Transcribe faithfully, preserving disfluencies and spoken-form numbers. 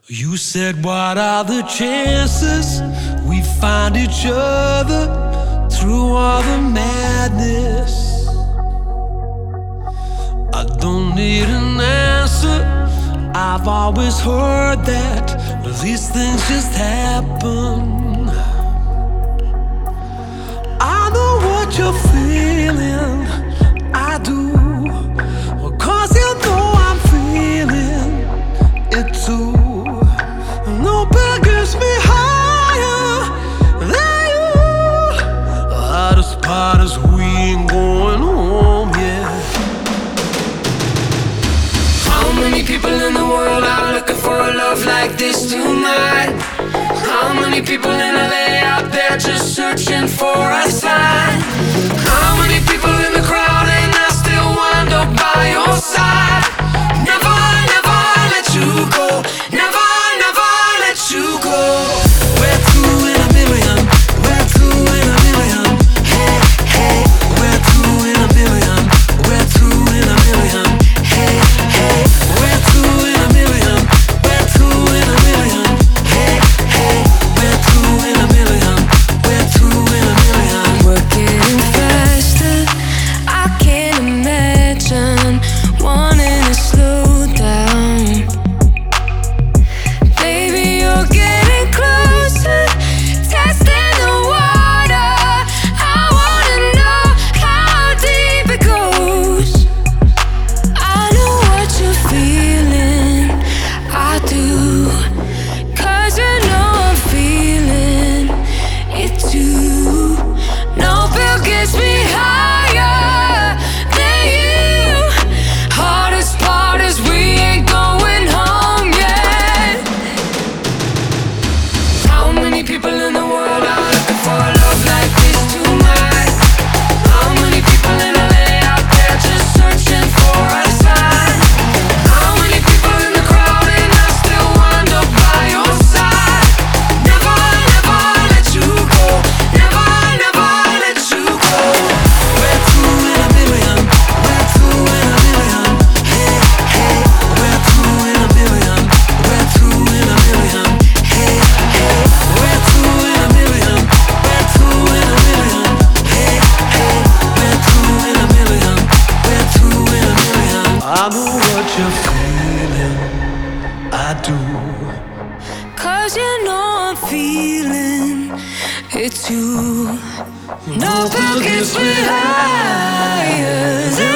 You said, what are the chances we find each other through all the madness? I don't need an answer. I've always heard that these things just happen. I know what you're feeling, I do, 'cause you know I'm feeling it too. Nobody gets me higher than you. Hardest part is we ain't going home yet. How many people in the world are looking for a love like this tonight? How many people in L A out there just searching for a sign? How many people in the crowd and I still wind up by your side? Never, never let you go. Never, never let you go. We're two in a million. We're two in a million. Hey, hey. We're two in a million. We're two in a million. Hey, hey. We're two in a million. We're two in a million. Hey, hey. We're two in a million. We're two in a million. We're getting faster. I can't imagine wanting to slow down. Baby, you're getting closer, testing the water. I wanna know how deep it goes. I know what you're feeling, I do, 'cause you know I'm feeling it too. No bill gets me higher than you. Hardest part is we ain't going home yet. How many people in the world are looking for a love like this tonight? How many people in L A out there just searching for a sign? How many people in the crowd and I still wind up by your side? Never, never let you go. Never, never let you go. We're two in a million. We're two in a million. Hey, hey. We're two in a million. We're two in a million. Hey, hey. We're two in a million. We're two in a million. Hey, hey. We're two in a million. We're two in a million. I know what you're feeling, I do. 'Cause you know I'm feeling it too. No bill gets me higher than